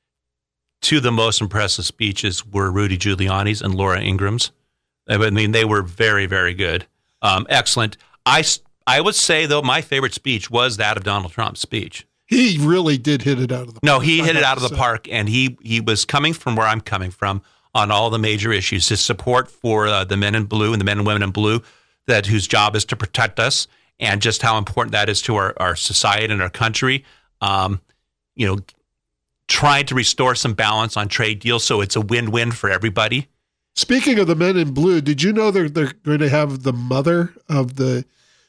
two of the most impressive speeches were Rudy Giuliani's and Laura Ingram's. I mean, they were very, very good. Um, excellent. I, I would say, though, my favorite speech was that of Donald Trump's speech. He really did hit it out of the park. No, he hit it out of the park, and he, he was coming from where I'm coming from on all the major issues. His support for uh, the men in blue and the men and women in blue, that whose job is to protect us, and just how important that is to our, our society and our country. Um, you know, trying to restore some balance on trade deals so it's a win-win for everybody. Speaking of the men in blue, did you know they're they're going to have the mother of the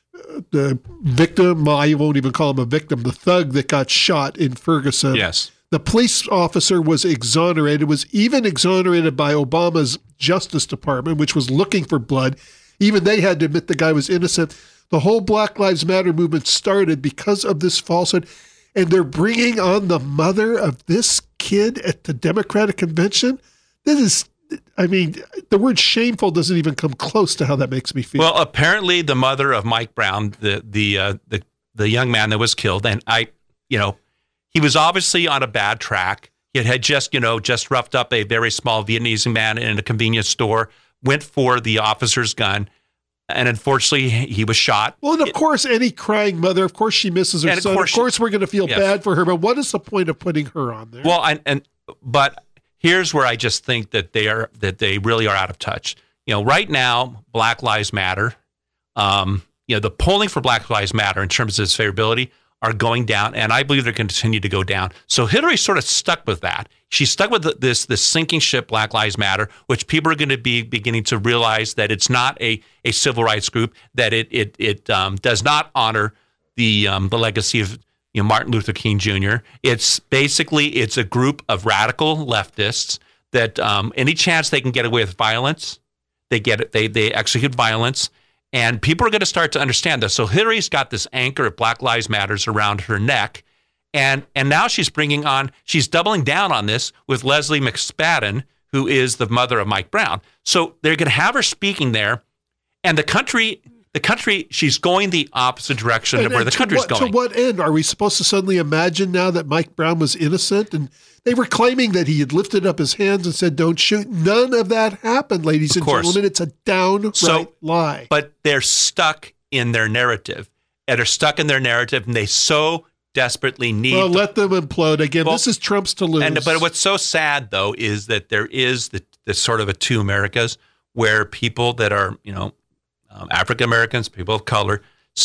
the victim, well, I won't even call him a victim, the thug that got shot in Ferguson. Yes. The police officer was exonerated, was even exonerated by Obama's Justice Department, which was looking for blood. Even they had to admit the guy was innocent. The whole Black Lives Matter movement started because of this falsehood, and they're bringing on the mother of this kid at the Democratic convention. This is, I mean, the word shameful doesn't even come close to how that makes me feel. Well, apparently the mother of Mike Brown, the the uh, the the young man that was killed, and I, you know, he was obviously on a bad track. He had just, you know, just roughed up a very small Vietnamese man in a convenience store, went for the officer's gun, and unfortunately he was shot. Well, and of course, any crying mother, of course she misses her and son. Of course, of course we're going to feel yes. bad for her, but what is the point of putting her on there? Well, and, and but here's where I just think that they are that they really are out of touch. You know, right now, Black Lives Matter. Um, you know, the polling for Black Lives Matter in terms of its favorability are going down, and I believe they're going to continue to go down. So Hillary sort of stuck with that. She's stuck with this this sinking ship, Black Lives Matter, which people are going to be beginning to realize that it's not a, a civil rights group, that it it it um, does not honor the um, the legacy of you know Martin Luther King Junior It's basically it's a group of radical leftists that um, any chance they can get away with violence, they get it. They they execute violence. And people are going to start to understand this. So Hillary's got this anchor of Black Lives Matters around her neck. And and now she's bringing on, she's doubling down on this with Leslie McSpadden, who is the mother of Mike Brown. So they're going to have her speaking there. And the country, the country, she's going the opposite direction and, of where the country's what, going. To what end? Are we supposed to suddenly imagine now that Mike Brown was innocent? And they were claiming that he had lifted up his hands and said, don't shoot. None of that happened, ladies and gentlemen. It's a downright so, lie. But they're stuck in their narrative. And they're stuck in their narrative, and they so desperately need... Well, let them implode. Again, well, this is Trump's to lose. And, but what's so sad, though, is that there is the, this sort of a two Americas where people that are, you know, um, African-Americans, people of color,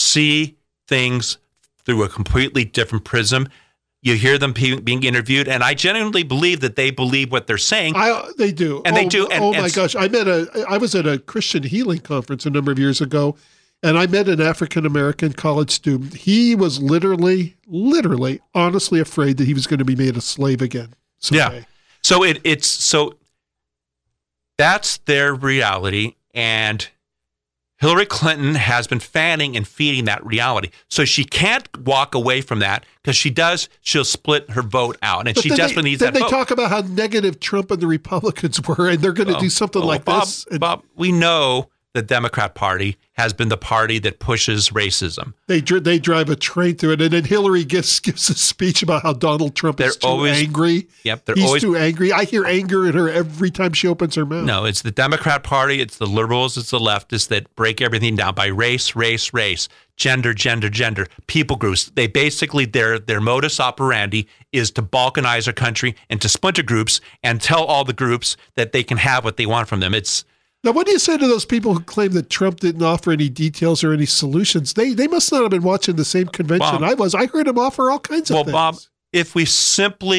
see things through a completely different prism. You hear them pe- being interviewed, and I genuinely believe that they believe what they're saying. I, they do, and oh, they do. And, oh my and, gosh! I met a. I was at a Christian healing conference a number of years ago, and I met an African American college student. He was literally, literally, honestly afraid that he was going to be made a slave again someday. Yeah. So it it's so that's their reality, and Hillary Clinton has been fanning and feeding that reality. So she can't walk away from that because she does, she'll split her vote out. And but she desperately they, needs then that they vote. talk about how negative Trump and the Republicans were, and they're going to oh, do something oh, like Bob, this. And Bob, we know the Democrat Party has been the party that pushes racism. They they drive a train through it, and then Hillary gives gives a speech about how Donald Trump they're is too always, angry. Yep, they're He's always, too angry. I hear anger in her every time she opens her mouth. No, it's the Democrat Party, it's the liberals, it's the leftists that break everything down by race, race, race, gender, gender, gender, people groups. They basically, their their modus operandi is to balkanize our country into splinter groups and tell all the groups that they can have what they want from them. It's Now, what do you say to those people who claim that Trump didn't offer any details or any solutions? They they must not have been watching the same convention Bob, I was. I heard him offer all kinds of well, things. Bob, if we simply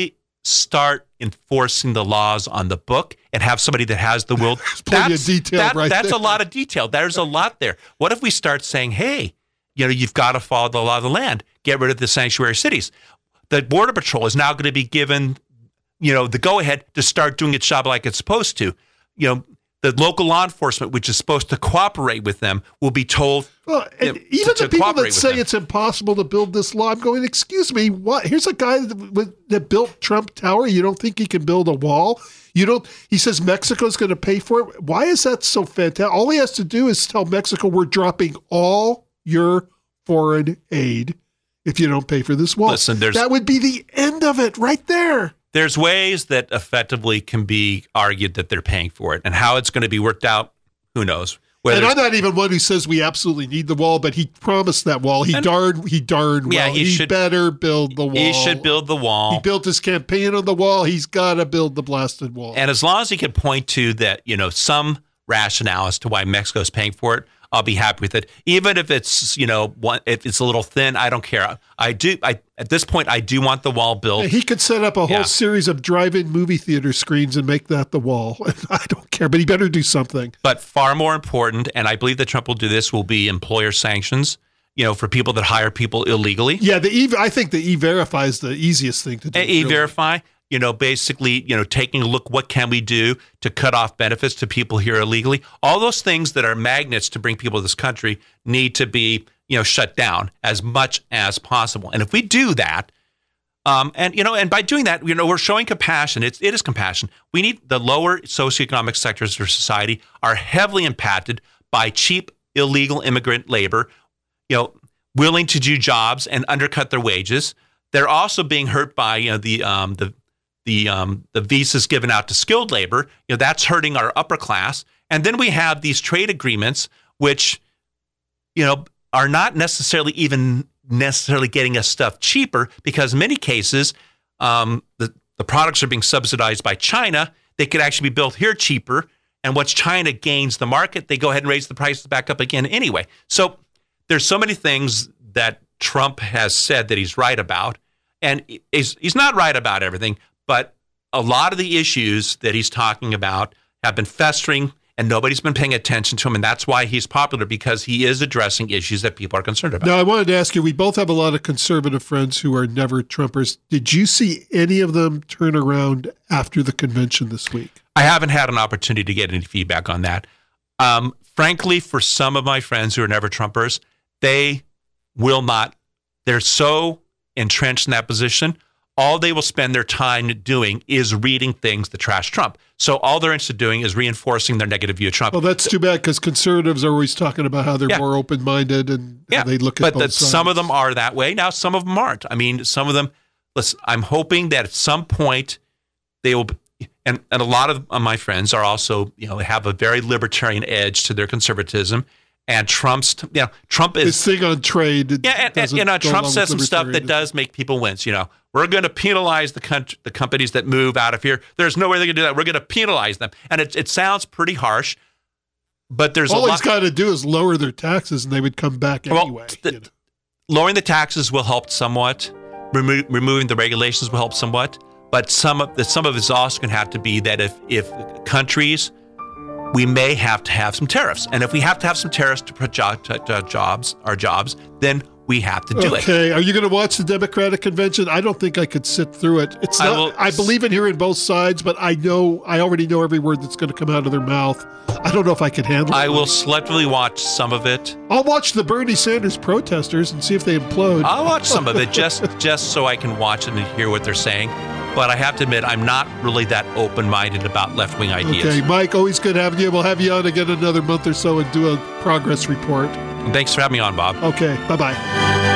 start enforcing the laws on the book and have somebody that has the will. Plenty that's, of detail that, right That's there. a lot of detail. There's a lot there. What if we start saying, hey, you know, you've got to follow the law of the land. Get rid of the sanctuary cities. The Border Patrol is now going to be given, you know, the go-ahead to start doing its job like it's supposed to. You know, the local law enforcement, which is supposed to cooperate with them, will be told. Well, and you know, even to, the to people cooperate that with say them. it's impossible to build this law, I'm going, excuse me, what? Here's a guy that, that built Trump Tower. You don't think he can build a wall? You don't. He says Mexico's going to pay for it. Why is that so fantastic? All he has to do is tell Mexico, we're dropping all your foreign aid if you don't pay for this wall. Listen, there's- that would be the end of it right there. There's ways that effectively can be argued that they're paying for it, and how it's going to be worked out, who knows? Whether And I'm not even one who says we absolutely need the wall, but he promised that wall. He And- darn, he darn well. Yeah, he he should- better build the wall. he should build the wall. He built his campaign on the wall. He's got to build the blasted wall. And as long as he can point to that, you know, some rationale as to why Mexico is paying for it, I'll be happy with it. Even if it's, you know, one, if it's a little thin, I don't care. I do. I at this point, I do want the wall built. He could set up a whole Yeah. series of drive-in movie theater screens and make that the wall. I don't care, but he better do something. But far more important, and I believe that Trump will do this, will be employer sanctions. You know, for people that hire people illegally. Yeah, the e- I think the E-Verify is the easiest thing to do. E Verify. You know, basically, you know, taking a look, what can we do to cut off benefits to people here illegally? All those things that are magnets to bring people to this country need to be, you know, shut down as much as possible. And if we do that, um, and, you know, and by doing that, you know, we're showing compassion. It's, it is compassion. We need the lower socioeconomic sectors of society are heavily impacted by cheap, illegal immigrant labor, you know, willing to do jobs and undercut their wages. They're also being hurt by, you know, the, um, the, the um, the visas given out to skilled labor. You know, that's hurting our upper class. And then we have these trade agreements, which, you know, are not necessarily even necessarily getting us stuff cheaper, because in many cases, um, the, the products are being subsidized by China. They could actually be built here cheaper. And once China gains the market, they go ahead and raise the prices back up again anyway. So there's so many things that Trump has said that he's right about. And he's, he's not right about everything. But a lot of the issues that he's talking about have been festering, and nobody's been paying attention to him. And that's why he's popular, because he is addressing issues that people are concerned about. Now, I wanted to ask you, we both have a lot of conservative friends who are never Trumpers. Did you see any of them turn around after the convention this week? I haven't had an opportunity to get any feedback on that. Um, frankly, for some of my friends who are never Trumpers, they will not, they're so entrenched in that position. All they will spend their time doing is reading things that trash Trump. So all they're interested in doing is reinforcing their negative view of Trump. Well, that's too bad, because conservatives are always talking about how they're Yeah. more open-minded and yeah, how they look at but both that sides. some of them are that way. Now, some of them aren't. I mean, some of them, listen, I'm hoping that at some point they will, and, and a lot of my friends are also, you know, have a very libertarian edge to their conservatism. And Trump's, you know, Trump is... This thing on trade. Yeah, and, and doesn't you know, go Trump along says with some stuff that libertarianism. does make people wince. You know, we're going to penalize the country, the companies that move out of here. There's no way they're going to do that. We're going to penalize them, and it it sounds pretty harsh. But there's All a he's lot. got to do is lower their taxes, and they would come back Well, anyway. the- you know. Lowering the taxes will help somewhat. Remo- removing the regulations will help somewhat. But some of the some of it's also going to have to be that if if countries, we may have to have some tariffs, and if we have to have some tariffs to protect jo- to jobs, our jobs, then we have to do it. Okay, are you going to watch the Democratic convention? I don't think I could sit through it. It's I not. will- I believe in hearing both sides, but I know I already know every word that's going to come out of their mouth. I don't know if I can handle it. I will selectively watch some of it. I'll watch the Bernie Sanders protesters and see if they implode. I'll watch some of it just just so I can watch it and hear what they're saying. But I have to admit, I'm not really that open-minded about left-wing ideas. Okay, Mike, always good having you. We'll have you on again another month or so and do a progress report. And thanks for having me on, Bob. Okay, bye-bye.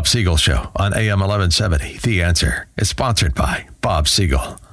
Bob Siegel Show on A M eleven seventy. The Answer is sponsored by Bob Siegel.